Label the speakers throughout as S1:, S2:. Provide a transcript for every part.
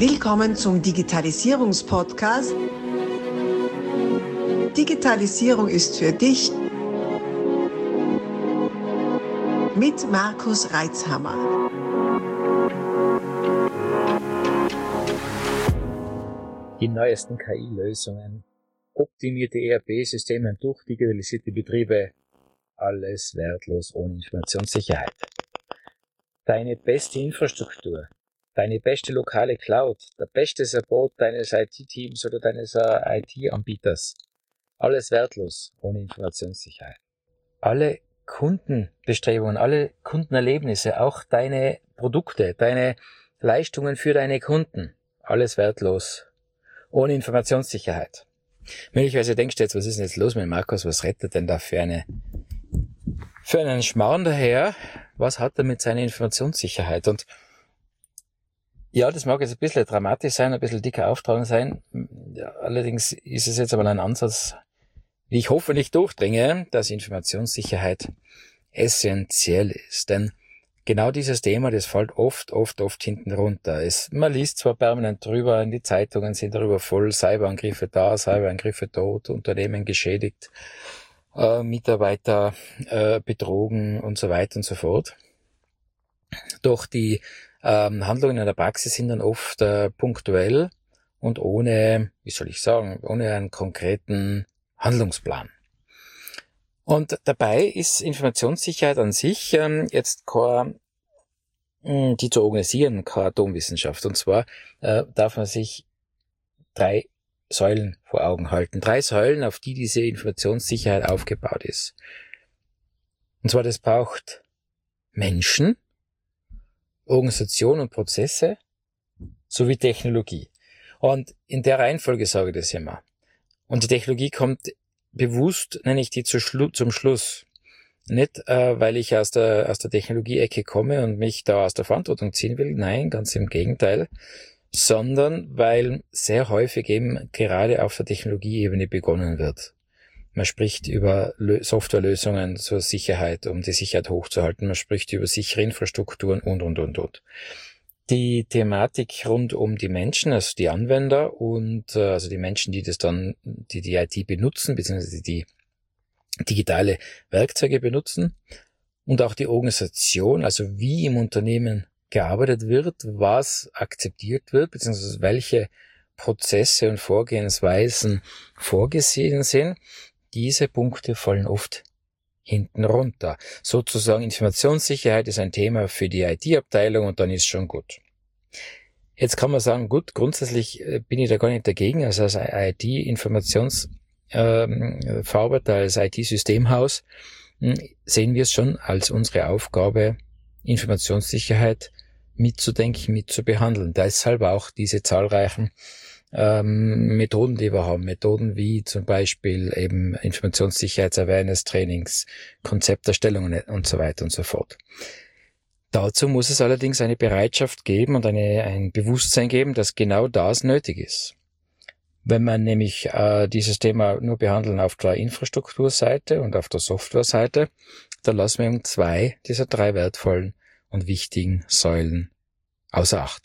S1: Willkommen zum Digitalisierungspodcast. Digitalisierung ist für dich mit Markus Reitzhammer.
S2: Die neuesten KI-Lösungen, optimierte ERP-Systeme und durchdigitalisierte Betriebe, alles wertlos ohne Informationssicherheit. Deine beste Infrastruktur, deine beste lokale Cloud, der beste Support deines IT-Teams oder deines IT-Anbieters, alles wertlos ohne Informationssicherheit. Alle Kundenbestrebungen, alle Kundenerlebnisse, auch deine Produkte, deine Leistungen für deine Kunden, alles wertlos ohne Informationssicherheit. Möglicherweise denkst du jetzt, was ist denn jetzt los mit Markus, was rettet denn da für einen Schmarrn daher? Was hat er mit seiner Informationssicherheit? Und ja, das mag jetzt ein bisschen dramatisch sein, ein bisschen dicker auftragen sein. Ja, allerdings ist es jetzt aber ein Ansatz, wie ich hoffentlich durchdringe, dass Informationssicherheit essentiell ist. Denn genau dieses Thema, das fällt oft hinten runter. Man liest zwar permanent drüber, die Zeitungen sind darüber voll, Cyberangriffe da, Cyberangriffe dort, Unternehmen geschädigt, Mitarbeiter betrogen und so weiter und so fort. Doch die Handlungen in der Praxis sind dann oft punktuell und ohne einen konkreten Handlungsplan. Und dabei ist Informationssicherheit an sich jetzt die zu organisieren, keine Atomwissenschaft. Und zwar darf man sich 3 Säulen vor Augen halten. 3 Säulen, auf die diese Informationssicherheit aufgebaut ist. Und zwar, das braucht Menschen, Organisation und Prozesse sowie Technologie. Und in der Reihenfolge sage ich das immer. Und die Technologie kommt bewusst, nenne ich die zum Schluss. Nicht, weil ich aus der Technologie-Ecke komme und mich da aus der Verantwortung ziehen will. Nein, ganz im Gegenteil. Sondern weil sehr häufig eben gerade auf der Technologieebene begonnen wird. Man spricht über Softwarelösungen zur Sicherheit, um die Sicherheit hochzuhalten. Man spricht über sichere Infrastrukturen und. Die Thematik rund um die Menschen, also die Anwender und also die Menschen, die die IT benutzen, beziehungsweise die digitale Werkzeuge benutzen, und auch die Organisation, also wie im Unternehmen gearbeitet wird, was akzeptiert wird, beziehungsweise welche Prozesse und Vorgehensweisen vorgesehen sind. Diese Punkte fallen oft hinten runter. Sozusagen Informationssicherheit ist ein Thema für die IT-Abteilung und dann ist schon gut. Jetzt kann man sagen, gut, grundsätzlich bin ich da gar nicht dagegen. Also als IT-Informationsverarbeiter, als IT-Systemhaus sehen wir es schon als unsere Aufgabe, Informationssicherheit mitzudenken, mitzubehandeln. Deshalb auch diese zahlreichen Methoden, die wir haben. Methoden wie zum Beispiel eben Informationssicherheits-Awareness-Trainings, Konzepterstellungen und so weiter und so fort. Dazu muss es allerdings eine Bereitschaft geben und ein Bewusstsein geben, dass genau das nötig ist. Wenn man nämlich dieses Thema nur behandeln auf der Infrastrukturseite und auf der Softwareseite, dann lassen wir eben 2 dieser 3 wertvollen und wichtigen Säulen außer Acht.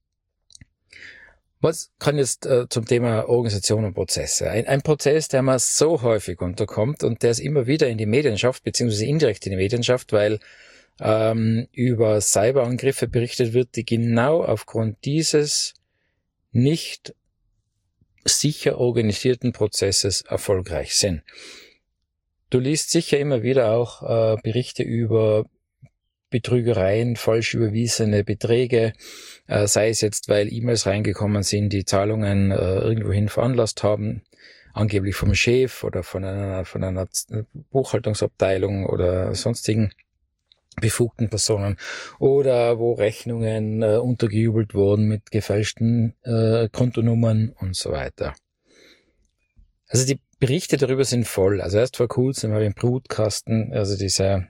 S2: Was kann jetzt zum Thema Organisation und Prozesse? Ein Prozess, der mir so häufig unterkommt und der es immer wieder in die Medien schafft, beziehungsweise indirekt in die Medien schafft, weil über Cyberangriffe berichtet wird, die genau aufgrund dieses nicht sicher organisierten Prozesses erfolgreich sind. Du liest sicher immer wieder auch Berichte über Betrügereien, falsch überwiesene Beträge, sei es jetzt, weil E-Mails reingekommen sind, die Zahlungen irgendwohin veranlasst haben, angeblich vom Chef oder von einer Buchhaltungsabteilung oder sonstigen befugten Personen, oder wo Rechnungen untergejubelt wurden mit gefälschten Kontonummern und so weiter. Also die Berichte darüber sind voll. Also erst vor kurzem habe ich im Brutkasten, also diese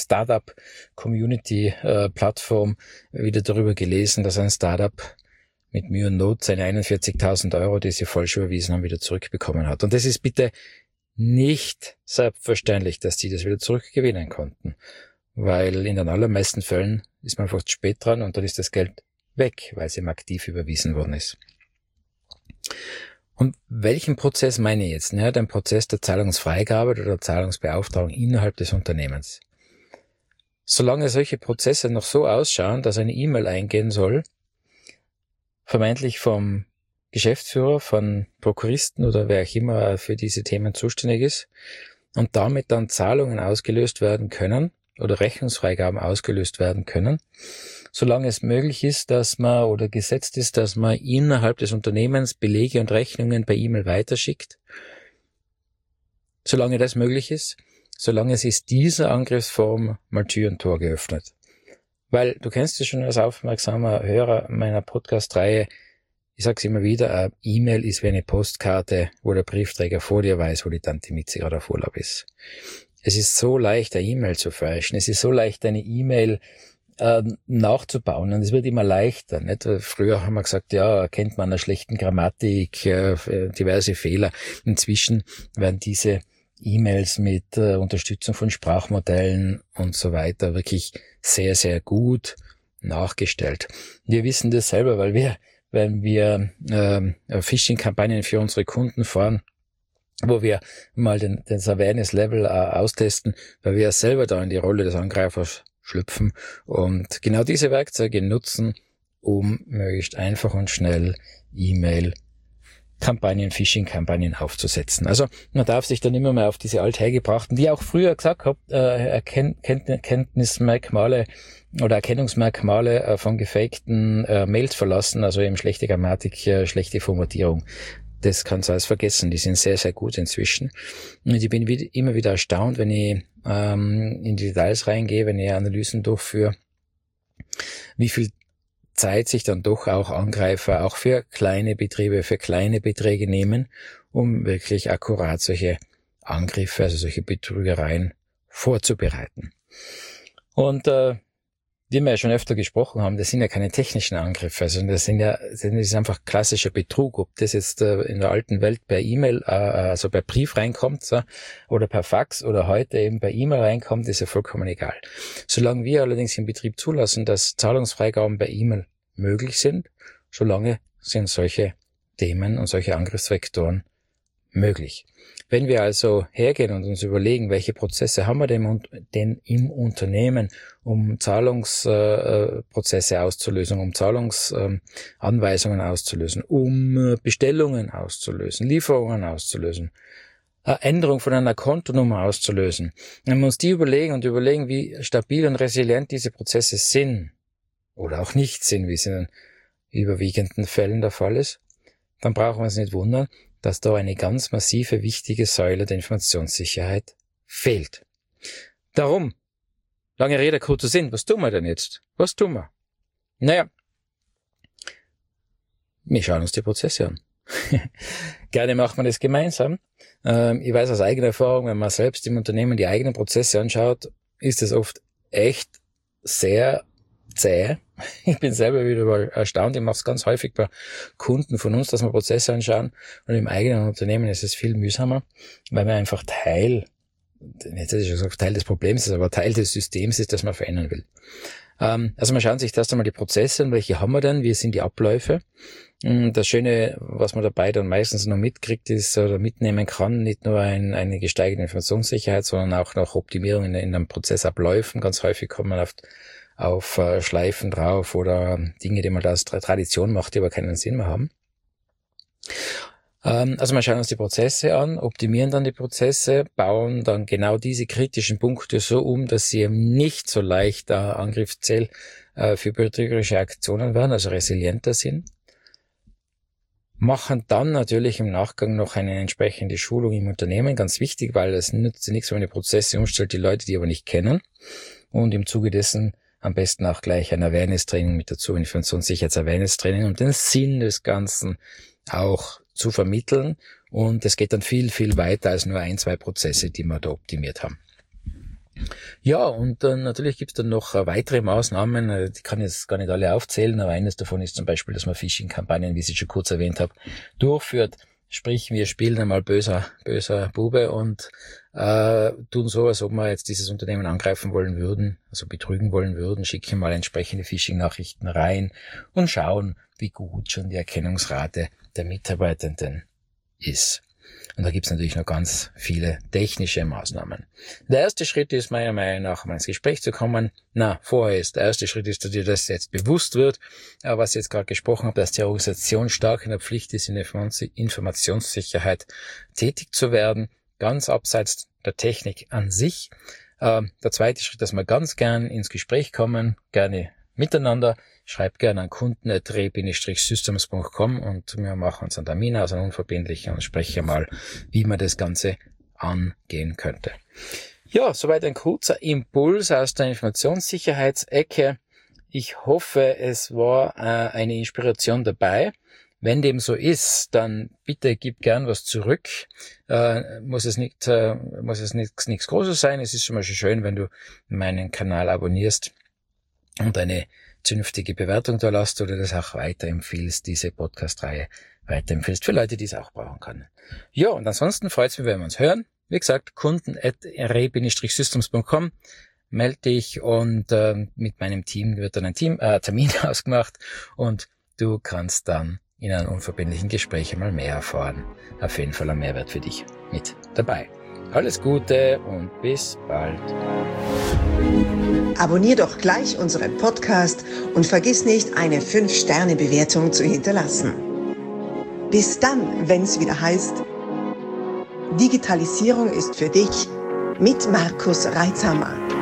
S2: Startup-Community-Plattform, wieder darüber gelesen, dass ein Startup mit Mühe und Not seine 41.000 Euro, die sie falsch überwiesen haben, wieder zurückbekommen hat. Und das ist bitte nicht selbstverständlich, dass die das wieder zurückgewinnen konnten. Weil in den allermeisten Fällen ist man einfach zu spät dran und dann ist das Geld weg, weil sie ihm aktiv überwiesen worden ist. Und welchen Prozess meine ich jetzt? Ja, den Prozess der Zahlungsfreigabe oder der Zahlungsbeauftragung innerhalb des Unternehmens. Solange solche Prozesse noch so ausschauen, dass eine E-Mail eingehen soll, vermeintlich vom Geschäftsführer, von Prokuristen oder wer auch immer für diese Themen zuständig ist, und damit dann Zahlungen ausgelöst werden können oder Rechnungsfreigaben ausgelöst werden können, solange es möglich ist, dass man oder gesetzt ist, dass man innerhalb des Unternehmens Belege und Rechnungen per E-Mail weiterschickt. Solange das möglich ist, solange ist dieser Angriffsform mal Tür und Tor geöffnet. Weil du kennst es schon als aufmerksamer Hörer meiner Podcast-Reihe, ich sage es immer wieder, eine E-Mail ist wie eine Postkarte, wo der Briefträger vor dir weiß, wo die Tante Mitzi gerade auf Urlaub ist. Es ist so leicht, eine E-Mail zu fälschen. Es ist so leicht, eine E-Mail nachzubauen, und es wird immer leichter. Nicht? Früher haben wir gesagt, ja, erkennt man einer schlechten Grammatik, diverse Fehler. Inzwischen werden diese E-Mails mit Unterstützung von Sprachmodellen und so weiter wirklich sehr, sehr gut nachgestellt. Wir wissen das selber, weil wir, wenn wir Phishing-Kampagnen für unsere Kunden fahren, wo wir mal das Awareness-Level austesten, weil wir selber da in die Rolle des Angreifers schlüpfen und genau diese Werkzeuge nutzen, um möglichst einfach und schnell E-Mail-Kampagnen, Phishing-Kampagnen aufzusetzen. Also man darf sich dann immer mehr auf diese althergebrachten, die auch früher gesagt habe, Erkenntnismerkmale oder Erkennungsmerkmale von gefakten Mails verlassen, also eben schlechte Grammatik, schlechte Formatierung. Das kannst du alles vergessen. Die sind sehr, sehr gut inzwischen. Und ich bin immer wieder erstaunt, wenn ich in die Details reingehe, wenn ich Analysen durchführe, wie viel Zeit sich dann doch auch Angreifer auch für kleine Betriebe, für kleine Beträge nehmen, um wirklich akkurat solche Angriffe, also solche Betrügereien vorzubereiten. Und wie wir ja schon öfter gesprochen haben, das sind ja keine technischen Angriffe, also das ist einfach klassischer Betrug. Ob das jetzt in der alten Welt per E-Mail, also per Brief reinkommt, so, oder per Fax oder heute eben per E-Mail reinkommt, ist ja vollkommen egal. Solange wir allerdings im Betrieb zulassen, dass Zahlungsfreigaben per E-Mail möglich sind, solange sind solche Themen und solche Angriffsvektoren möglich. Wenn wir also hergehen und uns überlegen, welche Prozesse haben wir denn im Unternehmen, um Zahlungsprozesse auszulösen, um Zahlungsanweisungen auszulösen, um Bestellungen auszulösen, Lieferungen auszulösen, Änderung von einer Kontonummer auszulösen. Wenn wir uns die überlegen, wie stabil und resilient diese Prozesse sind oder auch nicht sind, wie es in den überwiegenden Fällen der Fall ist, dann brauchen wir uns nicht wundern, dass da eine ganz massive, wichtige Säule der Informationssicherheit fehlt. Darum, lange Rede, kurzer Sinn, was tun wir denn jetzt? Was tun wir? Naja, wir schauen uns die Prozesse an. Gerne macht man das gemeinsam. Ich weiß aus eigener Erfahrung, wenn man selbst im Unternehmen die eigenen Prozesse anschaut, ist es oft echt sehr zäh. Ich bin selber wieder mal erstaunt. Ich mache es ganz häufig bei Kunden von uns, dass wir Prozesse anschauen. Und im eigenen Unternehmen ist es viel mühsamer, weil man einfach Teil des Problems ist, aber Teil des Systems ist, das man verändern will. Also man schaut sich erst einmal die Prozesse an, welche haben wir denn, wie sind die Abläufe. Das Schöne, was man dabei dann meistens noch mitkriegt, ist oder mitnehmen kann, nicht nur eine gesteigerte Informationssicherheit, sondern auch noch Optimierungen in den Prozessabläufen. Ganz häufig kommt man auf Schleifen drauf oder Dinge, die man da als Tradition macht, die aber keinen Sinn mehr haben. Also wir schauen uns die Prozesse an, optimieren dann die Prozesse, bauen dann genau diese kritischen Punkte so um, dass sie eben nicht so leicht Angriffsziel für betrügerische Aktionen werden, also resilienter sind. Machen dann natürlich im Nachgang noch eine entsprechende Schulung im Unternehmen, ganz wichtig, weil es nützt nichts, wenn man die Prozesse umstellt, die Leute, die aber nicht kennen. Und im Zuge dessen am besten auch gleich ein Awareness-Training mit dazu, Informationssicherheits-Awareness-Training, um den Sinn des Ganzen auch zu vermitteln. Und es geht dann viel, viel weiter als nur 1-2 Prozesse, die wir da optimiert haben. Ja, und natürlich gibt es dann noch weitere Maßnahmen, die kann ich jetzt gar nicht alle aufzählen, aber eines davon ist zum Beispiel, dass man Phishing-Kampagnen, wie ich schon kurz erwähnt habe, durchführt. Sprich, wir spielen einmal böser Bube und tun so, als ob wir jetzt dieses Unternehmen angreifen wollen würden, also betrügen wollen würden, schicken mal entsprechende Phishing-Nachrichten rein und schauen, wie gut schon die Erkennungsrate der Mitarbeitenden ist. Und da gibt's natürlich noch ganz viele technische Maßnahmen. Der erste Schritt ist meiner Meinung nach, um ins Gespräch zu kommen. Der erste Schritt ist, dass dir das jetzt bewusst wird, was ich jetzt gerade gesprochen habe, dass die Organisation stark in der Pflicht ist, in der Informationssicherheit tätig zu werden, ganz abseits der Technik an sich. Der zweite Schritt, dass wir ganz gern ins Gespräch kommen, gerne miteinander. Schreibt gerne an kunden@re-systems.com und wir machen uns einen Termin aus, einen unverbindlichen, und sprechen mal, wie man das Ganze angehen könnte. Ja, soweit ein kurzer Impuls aus der Informationssicherheitsecke. Ich hoffe, es war eine Inspiration dabei. Wenn dem so ist, dann bitte gib gern was zurück. Muss es nichts Großes sein. Es ist schon mal schön, wenn du meinen Kanal abonnierst und eine zünftige Bewertung da lässt oder das auch weiterempfiehlst, diese Podcast-Reihe weiterempfiehlst für Leute, die es auch brauchen können. Ja, und ansonsten freut es mich, wenn wir uns hören. Wie gesagt, kunden@re-systems.com. Melde dich und mit meinem Team wird dann ein Termin ausgemacht und du kannst dann in einem unverbindlichen Gespräch mal mehr erfahren. Auf jeden Fall ein Mehrwert für dich mit dabei. Alles Gute und bis bald.
S1: Abonnier doch gleich unseren Podcast und vergiss nicht, eine 5-Sterne-Bewertung zu hinterlassen. Bis dann, wenn es wieder heißt, Digitalisierung ist für dich mit Markus Reitzhammer.